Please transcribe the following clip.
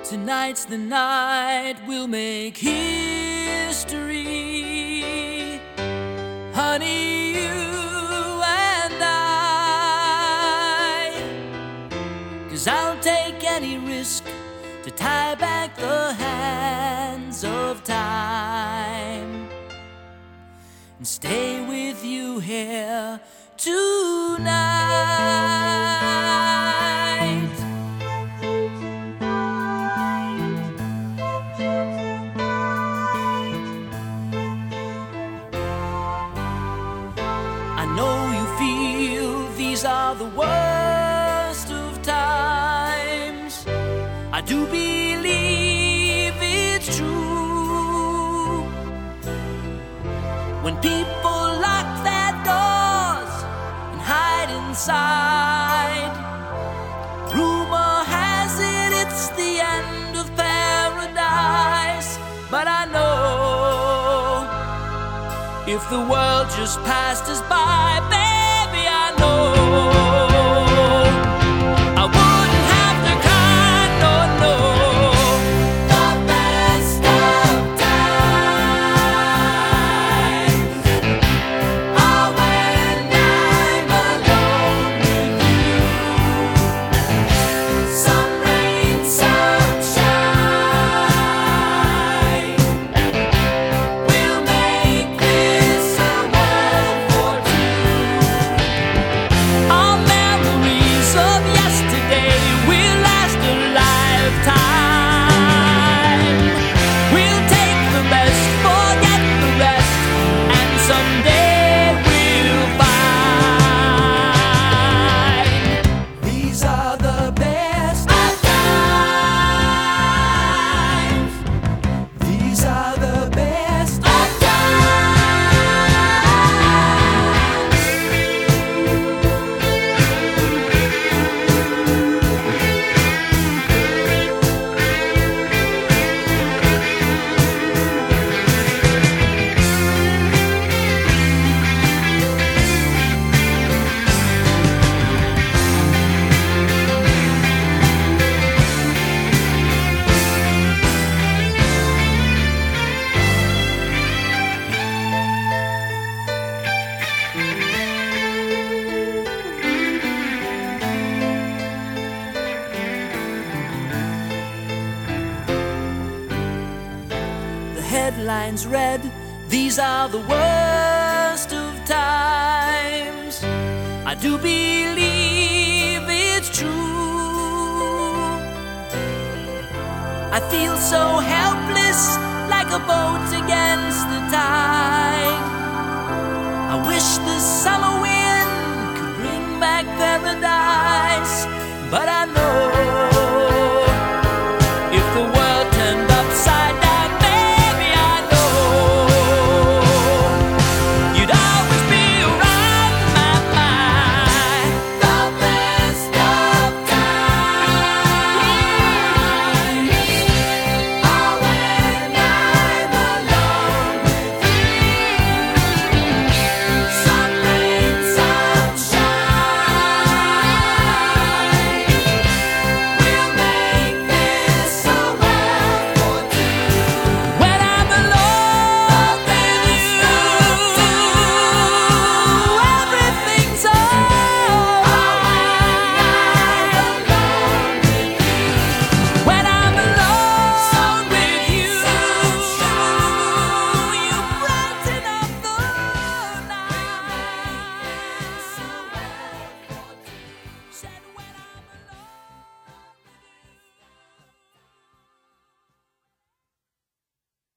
Tonight's the night we'll make history, honey, you and I. 'Cause I'll take any risk to tie back the hands of time and stay with you here tonight. I know you feel these are the worst of times. I do believe it's true. When people lock their doors and hide inside, rumor has it it's the end of paradise. But I know if the world just passed us by, baby, I know I wouldn't have to cry, no, no. The best of times are when I'm alone with you. Some rain, some shine, we'll make this a world for two. Our memories of yesterday will last a lifetime. We'll take the best, forget the rest, and someday we'll find these are the best of times. These are the best of The headlines read, these are the worst of times. I do believe it's true. I feel so helpless, like a boat against the tide. I wish the summer wind could bring back paradise, but I know